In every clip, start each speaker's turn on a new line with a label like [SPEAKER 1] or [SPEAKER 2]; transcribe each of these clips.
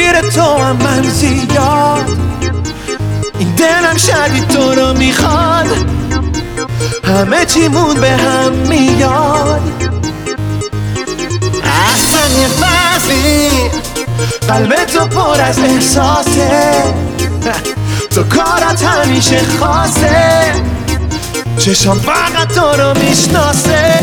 [SPEAKER 1] غیر تو هم من زیاد، این دلم شدید تو رو میخواد، همه چیمون به هم میاد. اصلا یه وضعی قلب تو پر از احساسه، تو کارت همیشه خاصه، چشم فقط تو رو میشناسه.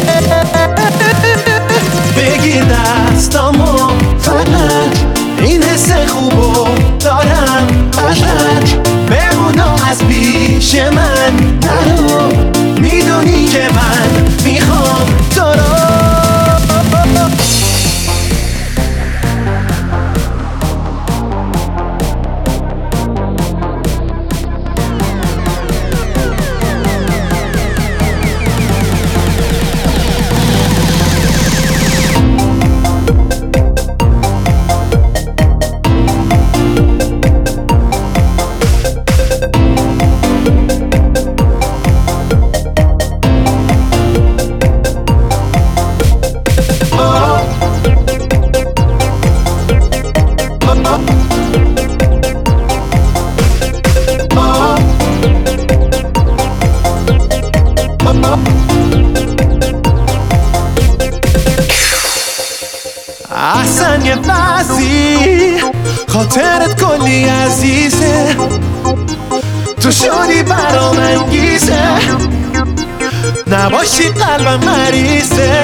[SPEAKER 1] بگیر دستامو فقط، این حس خوبو دارم ازت، بمونو از پیش من نرو، میدونی که من میخوام تو رو. احسن یه وضعی خاطرت کلی عزیزه، تو شدی برام انگیزه، نباشی قلبم مریضه.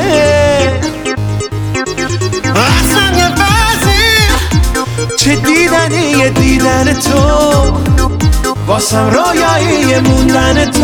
[SPEAKER 1] احسن یه وضعی چه دیدنیه دیدن تو، واسم رویایی موندن تو.